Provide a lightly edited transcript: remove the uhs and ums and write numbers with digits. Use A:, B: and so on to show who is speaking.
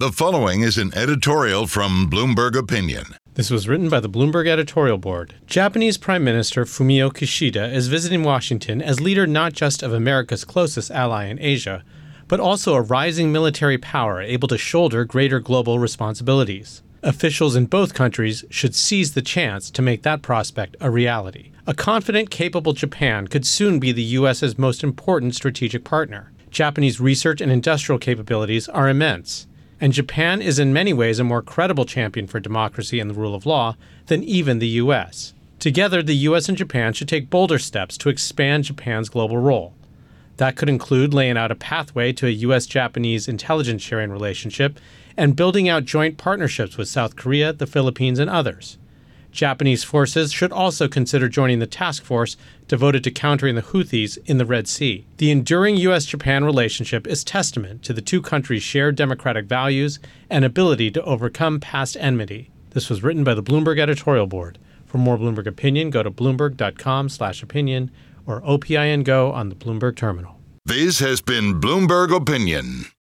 A: The following is an editorial from Bloomberg Opinion.
B: This was written by the Bloomberg editorial board. Japanese Prime Minister Fumio Kishida is visiting Washington as leader not just of America's closest ally in Asia, but also a rising military power able to shoulder greater global responsibilities. Officials in both countries should seize the chance to make that prospect a reality. A confident, capable Japan could soon be the U.S.'s most important strategic partner. Japanese research and industrial capabilities are immense, and Japan is in many ways a more credible champion for democracy and the rule of law than even the U.S. Together, the U.S. and Japan should take bolder steps to expand Japan's global role. That could include laying out a pathway to a U.S.-Japanese intelligence sharing relationship and building out joint partnerships with South Korea, the Philippines, and others. Japanese forces should also consider joining the task force devoted to countering the Houthis in the Red Sea. The enduring U.S.-Japan relationship is testament to the two countries' shared democratic values and ability to overcome past enmity. This was written by the Bloomberg editorial board. For more Bloomberg Opinion, go to bloomberg.com/opinion or OPIN Go on the Bloomberg terminal.
A: This has been Bloomberg Opinion.